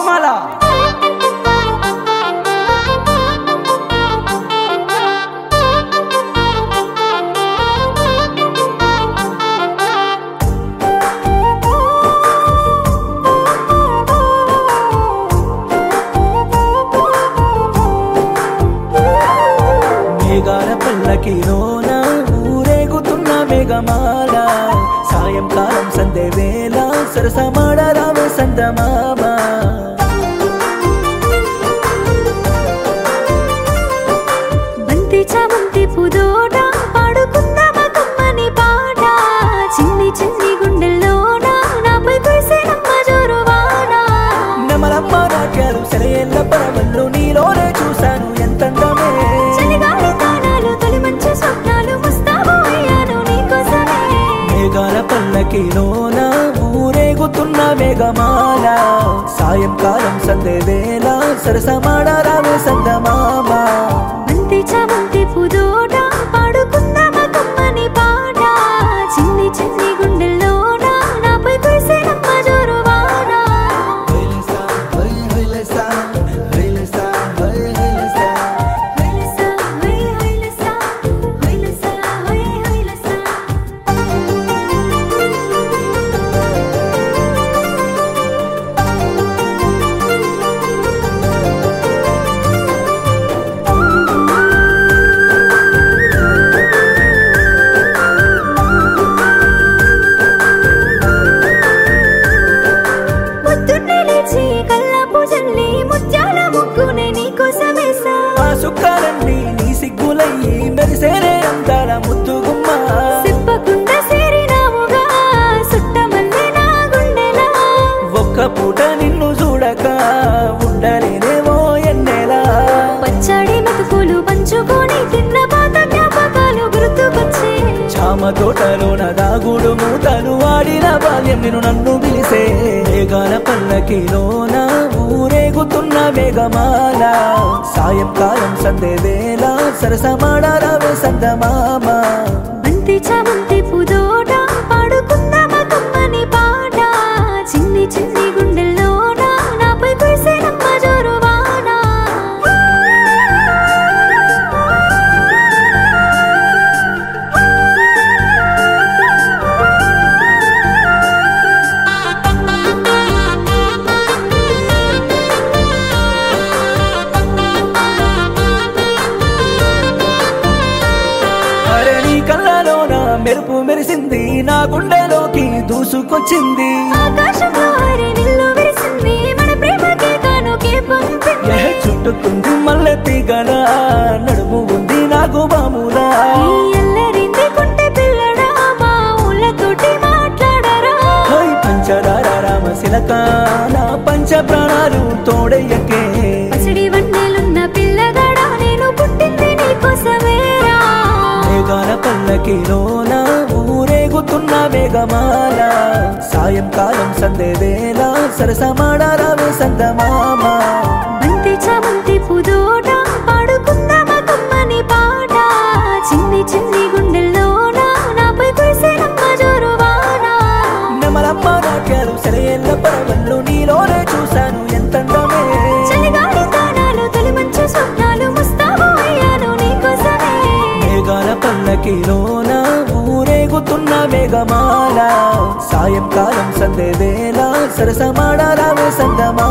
బాగుమాల మేఘాల పల్లకిలోన ఊరేగుతున్న మేఘమాల సాయంకాలం సందే వేళ సరసమాడరావే సందమామ బంతి చామంతి పుదోట పాడుకుందామ కమ్మని పాట చిన్ని చిన్ని గుండెల్లోన నాపై కురిసేనమ్మ జోరువాన నెమలమ్మ నాట్యాలు సెలయేళ్ళ పరవళ్ళు నీలోనే చూశాను ఎంతందమే చలిగాలి తానాలు తొలి మంచి స్వప్నాలు ముస్తాబు అయ్యాను నీకోసమే మేఘాల పల్లకిలోన ఊరేగుతున్న మేఘమాల సాయంకాలం సందే వేళ సరసమాడరావే సందమామ బంతి చామంతి పుదోట పాడుకుందామ కమ్మని పాట చిన్ని చిన్ని గుండెల్లోన నాపై కురిసేనమ్మ జోరువాన హైలసా హైలసా హైలసా హై హైలసా పొద్దున్నే లేచి కల్లాపు జల్లి ముత్యాల ముగ్గునే నీకోసమేసా ఆ సుక్కాలన్నీ నీ సిగ్గులయ్యి మెరిసేనే అందాల ముద్దుగుమ్మ సిప్పకుండా సేరినావుగా సుట్టమల్లె నా గుండెలా ఒక్క పూట నిన్ను చూడక ఉండలేనేమో ఎన్నెలా పచ్చడి మెతుకులు పంచుకొని తిన్న పాత జ్ఞాపకాలు గుర్తుకొచ్చే చామ తోటలోన దాగుడు మూతలు ఆడిన బాల్యం నేను నన్ను పిలిసే మేఘాల పల్లకిలోన ఊరేగుతున్న మేఘమాల సాయంకాలం సందే వేళ సరసమాడరావే సందమామ బంతి చామంతి పుదోట పాడుకుందామ కమ్మని పాట చిన్ని చిన్ని గుండెల్లోన నాపై కురిసేనమ్మ జోరువాన అరే నీ కళ్ళలోన మెరుపు మెరిసింది నా గుండెలోకి దూసుకొచ్చింది ఆకాశంలో హరి నిల్లు విరిసింది మన ప్రేమకే కానుకే పంపింది చుట్టుకుంది మల్లె తీగల నడుము ఉంది నాకు బాములా ఈ అల్లరింది కుంటే పిల్లడా మా ఊళ్ళతోటి మాట్లాడరా హై పంచదార రామశిలక నా పంచ ప్రాణాలు తోడయ్యకే పసిడి వన్నెలున్న పిల్లగాడా నేను పుట్టింది నీకోసమేరా మేఘాల పల్లకిలోన ఊరేగుతున్న మేఘమాల సాయంకాలం సందే వేళ సరసమాడరావే సందమామ బంతి చామంతి పుదోట పాడుకుందామ కమ్మని పాట చిన్ని చిన్ని గుండెల్లోన నాపై కురిసేనమ్మ జోరువాన నెమలమ్మ నాట్యాలు సెలయేళ్ళ పరవళ్ళు నీలోనే చూశాను ఎంతందమే చలిగాలి తానాలు తొలి మంచి స్వప్నాలు ముస్తాబు అయ్యాను నీకోసమే మేఘాల పల్లకిలోన ఊరేగుతున్న మేఘమాల సాయంకాలం సందే వేళ సరసమాడరావే సందమామ